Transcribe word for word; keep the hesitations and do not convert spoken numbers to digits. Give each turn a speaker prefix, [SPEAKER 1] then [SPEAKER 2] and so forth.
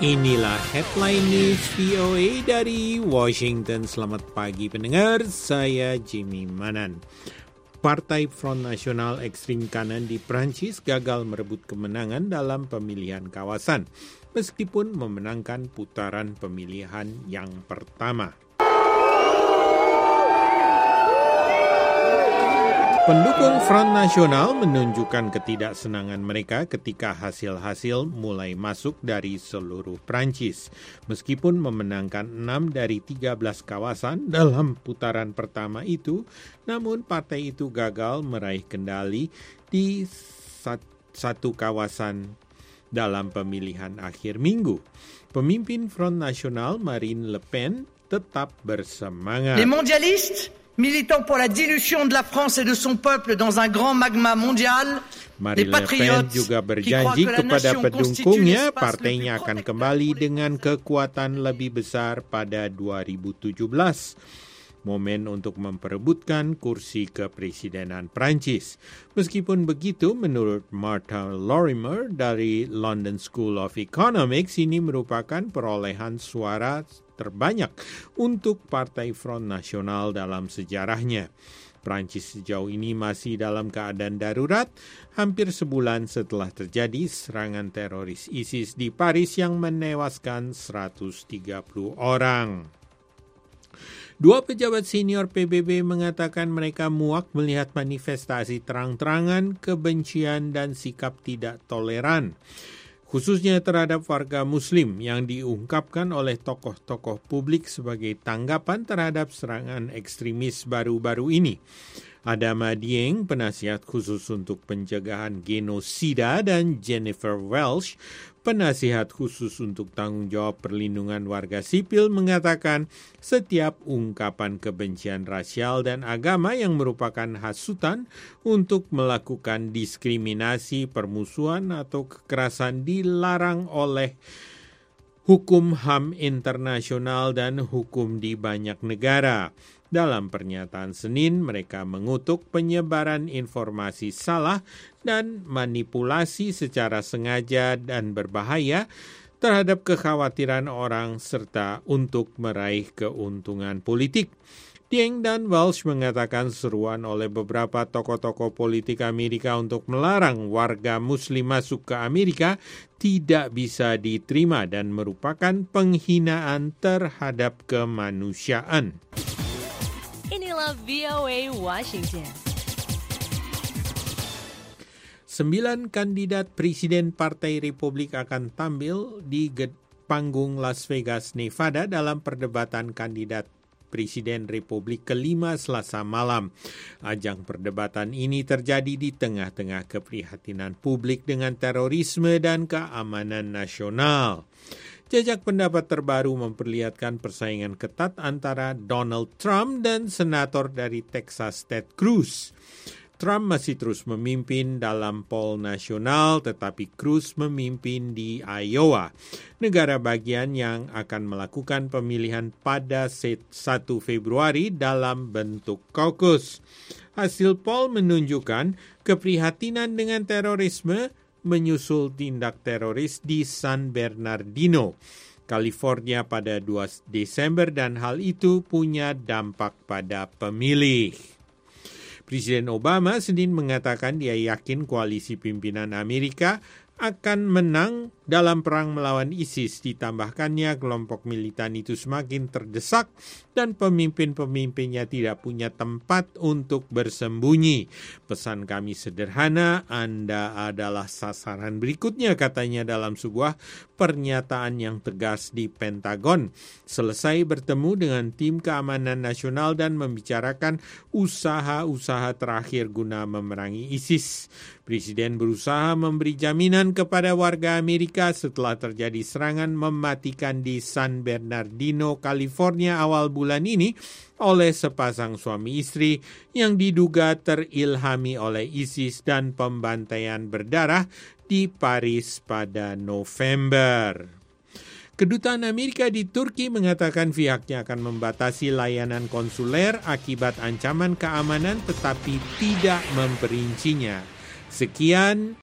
[SPEAKER 1] Inilah headline news V O A dari Washington. Selamat pagi pendengar, saya Jimmy Manan. Partai Front Nasional ekstrim kanan di Prancis gagal merebut kemenangan dalam pemilihan kawasan, meskipun memenangkan putaran pemilihan yang pertama. Pendukung Front Nasional menunjukkan ketidaksenangan mereka ketika hasil-hasil mulai masuk dari seluruh Prancis. Meskipun memenangkan enam dari tiga belas kawasan dalam putaran pertama itu, namun partai itu gagal meraih kendali di satu kawasan dalam pemilihan akhir minggu. Pemimpin Front Nasional Marine Le Pen tetap bersemangat.
[SPEAKER 2] Les mondialistes militant pour la dilution de la France et de son peuple dans un grand magma mondial,
[SPEAKER 1] Marine Le Pen juga berjanji kepada pendukungnya partainya akan kembali dengan kekuatan lebih besar pada dua ribu tujuh belas. Momen untuk memperebutkan kursi kepresidenan Prancis. Meskipun begitu, menurut Martha Lorimer dari London School of Economics, ini merupakan perolehan suara terbanyak untuk Partai Front Nasional dalam sejarahnya. Prancis sejauh ini masih dalam keadaan darurat, hampir sebulan setelah terjadi serangan teroris ISIS di Paris yang menewaskan seratus tiga puluh orang. Dua pejabat senior P B B mengatakan mereka muak melihat manifestasi terang-terangan kebencian dan sikap tidak toleran, khususnya terhadap warga Muslim yang diungkapkan oleh tokoh-tokoh publik sebagai tanggapan terhadap serangan ekstremis baru-baru ini. Adama Dieng, penasihat khusus untuk pencegahan genosida, dan Jennifer Welsh, penasihat khusus untuk tanggung jawab perlindungan warga sipil, mengatakan setiap ungkapan kebencian rasial dan agama yang merupakan hasutan untuk melakukan diskriminasi, permusuhan, atau kekerasan dilarang oleh hukum H A M internasional dan hukum di banyak negara. Dalam pernyataan Senin, mereka mengutuk penyebaran informasi salah dan manipulasi secara sengaja dan berbahaya terhadap kekhawatiran orang serta untuk meraih keuntungan politik. Dieng dan Welsh mengatakan seruan oleh beberapa tokoh-tokoh politik Amerika untuk melarang warga Muslim masuk ke Amerika tidak bisa diterima dan merupakan penghinaan terhadap kemanusiaan.
[SPEAKER 3] Inilah V O A Washington.
[SPEAKER 1] Sembilan kandidat presiden Partai Republik akan tampil di panggung Las Vegas, Nevada dalam perdebatan kandidat Presiden Republik kelima Selasa malam. Ajang perdebatan ini terjadi di tengah-tengah keprihatinan publik dengan terorisme dan keamanan nasional. Jajak pendapat terbaru memperlihatkan persaingan ketat antara Donald Trump dan senator dari Texas Ted Cruz. Trump masih terus memimpin dalam poll nasional, tetapi Cruz memimpin di Iowa, negara bagian yang akan melakukan pemilihan pada satu Februari dalam bentuk caucus. Hasil poll menunjukkan keprihatinan dengan terorisme menyusul tindak teroris di San Bernardino, California pada dua Desember, dan hal itu punya dampak pada pemilih. Presiden Obama Senin mengatakan dia yakin koalisi pimpinan Amerika akan menang dalam perang melawan ISIS. Ditambahkannya, kelompok militan itu semakin terdesak dan pemimpin-pemimpinnya tidak punya tempat untuk bersembunyi. Pesan kami sederhana, Anda adalah sasaran berikutnya, katanya dalam sebuah pernyataan yang tegas di Pentagon. Selesai bertemu dengan tim keamanan nasional dan membicarakan usaha-usaha terakhir guna memerangi ISIS. Presiden berusaha memberi jaminan kepada warga Amerika setelah terjadi serangan mematikan di San Bernardino, California awal bulan ini oleh sepasang suami istri yang diduga terilhami oleh ISIS dan pembantaian berdarah di Paris pada November. Kedutaan Amerika di Turki mengatakan pihaknya akan membatasi layanan konsuler akibat ancaman keamanan tetapi tidak memperincinya. Sekian